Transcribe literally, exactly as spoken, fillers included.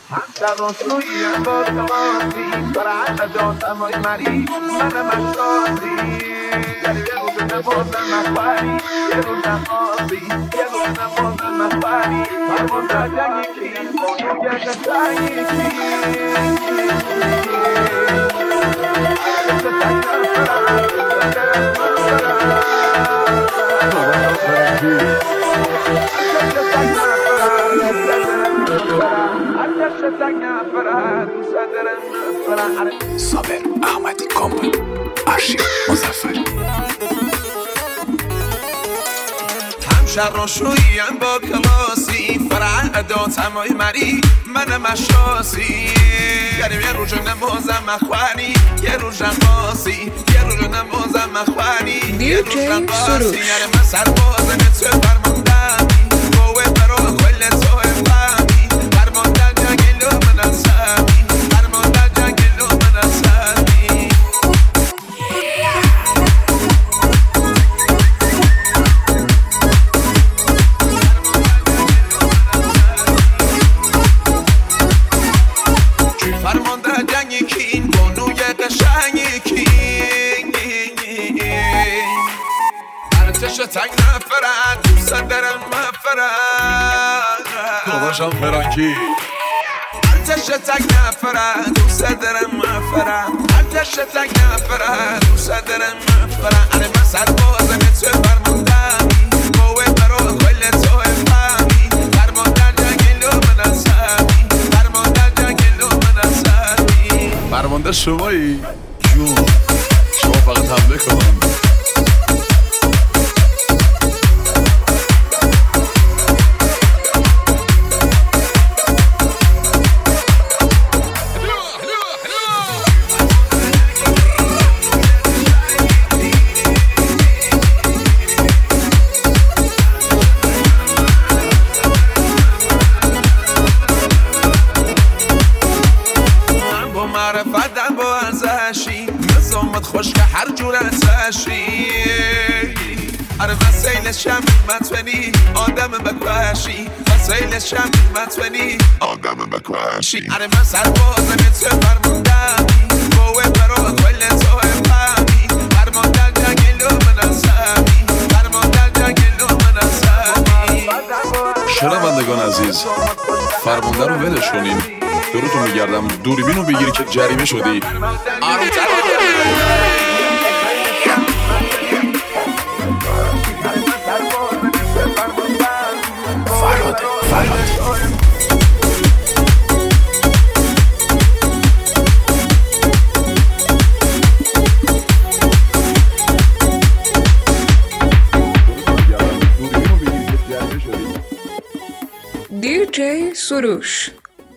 همسر رسویم با تماسی برای جان امای مری منم اشتازی یه روز نبازم مخبری یه روز نمازی یه روز نبازم مخبری فرمان در جنگی کی یه جنگی صابر احمدی کامل ارشیو مظفری همشر رو شویم با کلاسی فرع ادات همای مری من مشاسی گریم یه روز نمازم مخوانی یه روز نمازی یه روز نمازم مخوانی یه روز نمازی یعنی من سربازم تو فرماندمی باوه برا کل تو فهمی فرماندن جنگلو من اصحبی فرماندن جنگلو من اصحبی فرمانده جنگی کین بانوی قشنگی کین ارتش تنگ نفرن دوست درم مفرن داداشم فرانکی ارتش تنگ نفرن دوست درم مفرن ارتش تنگ نفرن دوست درم مفرن اره من سربازم تو فرماندمی باوه برا کل تو فهمی فرماندن جنگلو من اصحبی فرماندن جنگلو من اصحبی فرمانده شمایی جون شما فقط حمله کن معرفتم با ارزشی نظامت خوش که هر جور ارزشی اره وسیل شم مطمئنی آدم بکوشی وسیل شم مطمئنی آدم بکوشی اره من سربازم تو فرماندمی باوه برا کل تو فهمی فرماندن جنگلو من اصحبی فرماندن جنگلو من اصحبی شنوندگان عزیز فرمانده رو ولش کنیم دورتون میگردم دوربین رو بگیری که جریمه شدی فراد فراد دی جی سروش